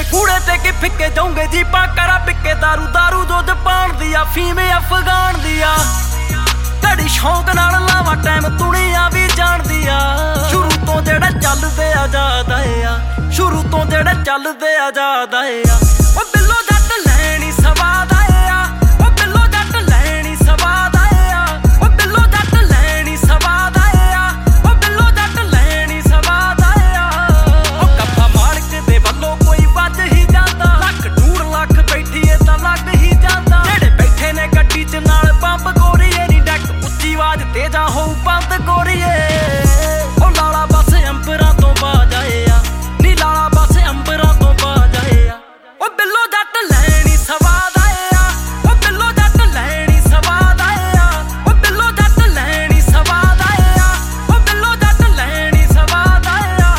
कूड़े ते कि फिक्के जाऊंगे जीपा करा पिक्के दारू दारू दुध पान दिया फीम अफगान दिया घड़ी शौक नाल लावा टाइम दुनिया भी जान दिया शुरू तो जेड़ा चलदे आजाद आया शुरू तो जेड़ा चलदे आजाद आया ओ बिल्लो जट लैनी सवाद आया ओ बिल्लो जट लैनी सवाद आया ओ बिल्लो जट लैनी सवाद आया ओ बिल्लो जट लैनी सवाद आया ओ कप्पा मालक दे वल्लों कोई वज ही जांदा लख 2 लाख बैठीए तां लग ही जांदा जेड़े बैठे ने गड्डी च नाल पंप गोरीए नी डैक उच्ची आवाज तेजा होऊ बंद गोरीए ओ लाला बस अंबरां तो बाज आया नी लाला बस अंबरां तो बाज आया ओ बिल्लो जट लैनी सवाद आया ओ बिल्लो जट लैनी सवाद आया ओ बिल्लो जट लैनी सवाद आया ओ बिल्लो जट लैनी सवाद आया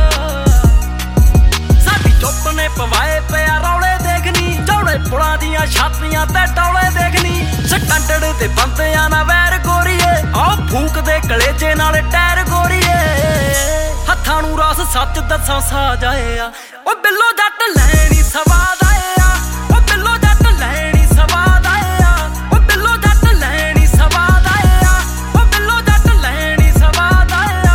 साडी चुप ने पवाए पिया रौले देखनी चौड़े पुलां दियां छातियां ते डौले देखनी सकंडड़ दे बंदियां ना वैर गोरीए आओ फूक दे कलेजे नाल टैर गोरीए हत्थां नूं रस सच दसां साज आया ओ बिल्लो जट लैनी सवाद आया ओ बिल्लो जट लैनी सवाद आया ओ बिल्लो जट लैनी सवाद आया ओ बिल्लो जट लैनी सवाद आया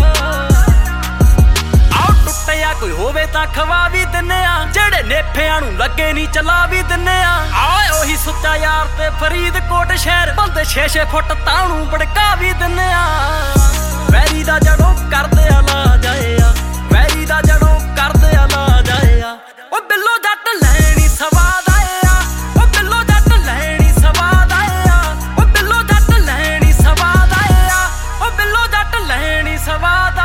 आओ टुੱਟਿਆ कोई होवे तां खवा भी दिन्ने आ जेड़े नेफिਆਂ ਨੂੰ ਲੱਗੇ नहीं चला भी दिन्ने आ आए ओही सुच्चा यार ते फरीदकोट शहर बंदे 6-6 फुੱਟ ताणू भड़का भी दिन्ने आ वैरी दा जड़ों करदे ला जाया वैरी दा जड़ों करदे ला जाया ओ बिल्लो जट लैनी सवाद आया ओ बिल्लो जट लैनी सवाद आया ओ बिल्लो जट लैनी सवाद आया ओ बिल्लो जट लैनी सवाद